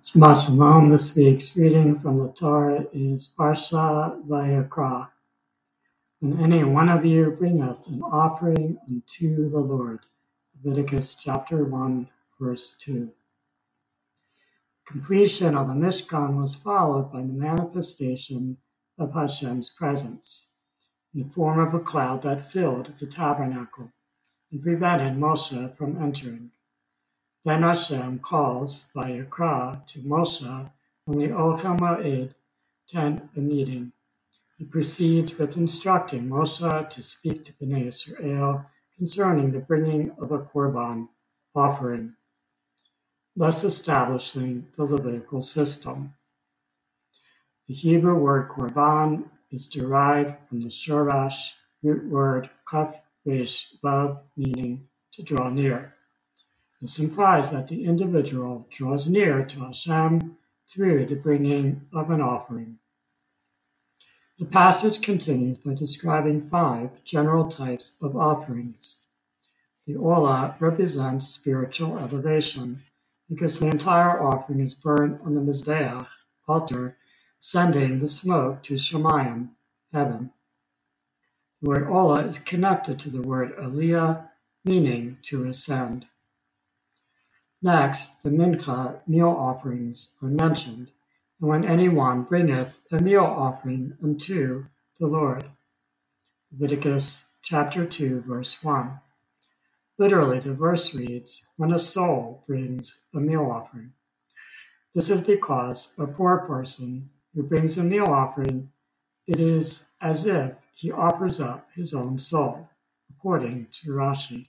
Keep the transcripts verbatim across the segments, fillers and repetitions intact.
Shabbat Shalom. This week's reading from the Torah is Parsha Vayikra. When any one of you bringeth an offering unto the Lord. Leviticus chapter one, verse two. Completion of the Mishkan was followed by the manifestation of Hashem's presence in the form of a cloud that filled the tabernacle and prevented Moshe from entering. Then Hashem calls Vayikra to Moshe from the Ohel Moed tent a meeting. He proceeds with instructing Moshe to speak to Bnei Israel concerning the bringing of a korban offering, thus establishing the Levitical system. The Hebrew word korban is derived from the shorash root word kaf resh vav, meaning to draw near. This implies that the individual draws near to Hashem through the bringing of an offering. The passage continues by describing five general types of offerings. The Ola represents spiritual elevation because the entire offering is burnt on the Mizbeach altar, sending the smoke to Shemayim, heaven. The word Ola is connected to the word Aliyah, meaning to ascend. Next, the mincha, meal offerings, are mentioned, and when anyone bringeth a meal offering unto the Lord. Leviticus chapter two, verse one. Literally, the verse reads, when a soul brings a meal offering. This is because a poor person who brings a meal offering, it is as if he offers up his own soul, according to Rashi.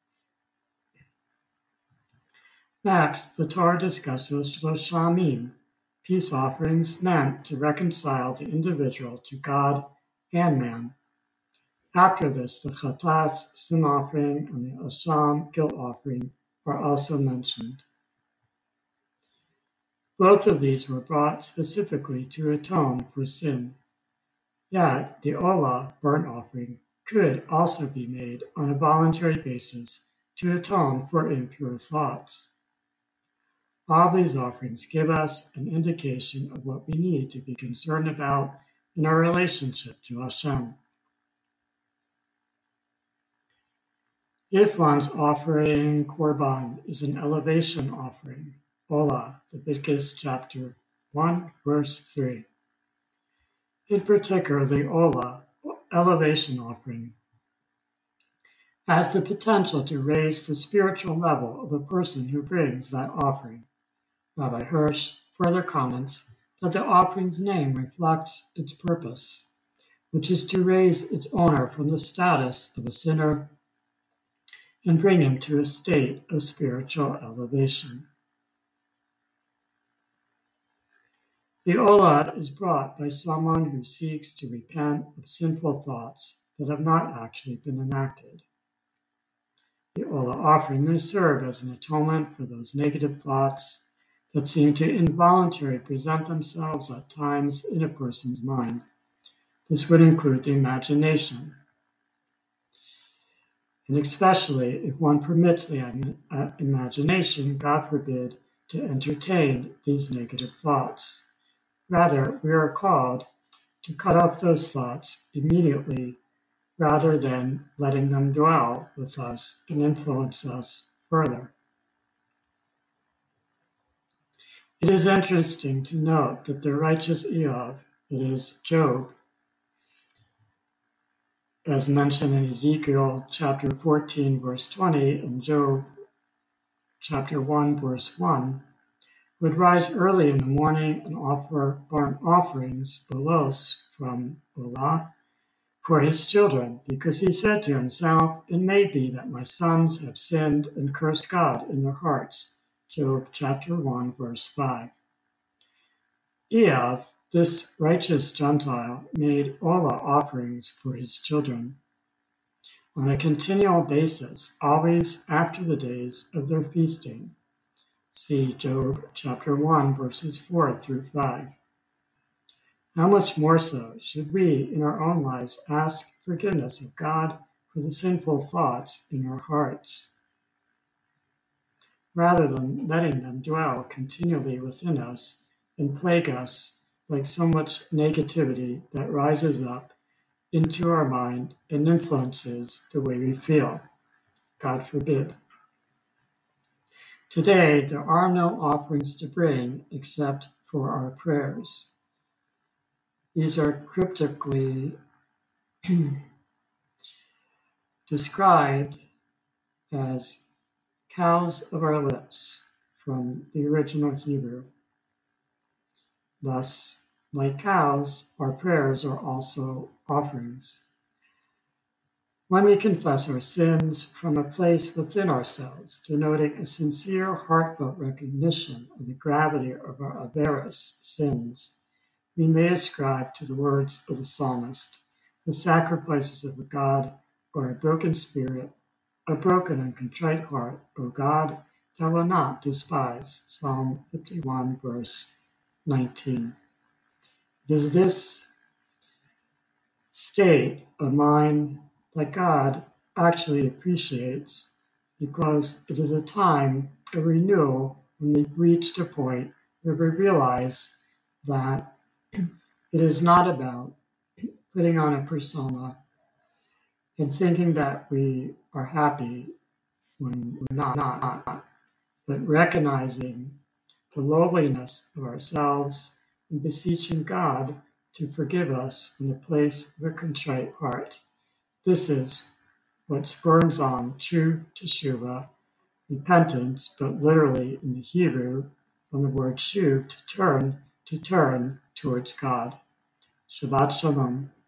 Next, the Torah discusses Shloshamim, peace offerings meant to reconcile the individual to God and man. After this, the Chatas, sin offering, and the Asham, guilt offering, are also mentioned. Both of these were brought specifically to atone for sin. Yet, the Olah, burnt offering, could also be made on a voluntary basis to atone for impure thoughts. All these offerings give us an indication of what we need to be concerned about in our relationship to Hashem. If one's offering korban is an elevation offering, Olah, Leviticus chapter one, verse three. In particular, the Olah, elevation offering, has the potential to raise the spiritual level of the person who brings that offering. Rabbi Hirsch further comments that the offering's name reflects its purpose, which is to raise its owner from the status of a sinner and bring him to a state of spiritual elevation. The Olah is brought by someone who seeks to repent of sinful thoughts that have not actually been enacted. The Olah offering may serve as an atonement for those negative thoughts that seem to involuntarily present themselves at times in a person's mind. This would include the imagination, and especially if one permits the imagination, God forbid, to entertain these negative thoughts. Rather, we are called to cut off those thoughts immediately rather than letting them dwell with us and influence us further. It is interesting to note that the righteous Eov, that is, Job, as mentioned in Ezekiel chapter fourteen, verse twenty, and Job chapter one, verse one, would rise early in the morning and offer burnt offerings, olos, from Olah, for his children, because he said to himself, it may be that my sons have sinned and cursed God in their hearts. Job chapter one, verse five. Eov, this righteous Gentile, made Olah offerings for his children on a continual basis, always after the days of their feasting. See Job chapter one, verses four through five. How much more so should we in our own lives ask forgiveness of God for the sinful thoughts in our hearts? rather than letting them dwell continually within us and plague us like so much negativity that rises up into our mind and influences the way we feel. God forbid. Today, there are no offerings to bring except for our prayers. These are cryptically described as cows of our lips from the original Hebrew. Thus, like cows, our prayers are also offerings. When we confess our sins from a place within ourselves, denoting a sincere, heartfelt recognition of the gravity of our various sins, we may ascribe to the words of the psalmist, "The sacrifices of a God are a broken spirit, a broken and contrite heart, O God, thou wilt not despise." Psalm fifty-one, verse nineteen. It is this state of mind that God actually appreciates, because it is a time of renewal when we've reached a point where we realize that it is not about putting on a persona and thinking that we are happy when we're not, not, but recognizing the lowliness of ourselves and beseeching God to forgive us from the place of a contrite heart. This is what spurs on true teshuvah, repentance, but literally in the Hebrew, from the word shuv, to turn, to turn towards God. Shabbat Shalom.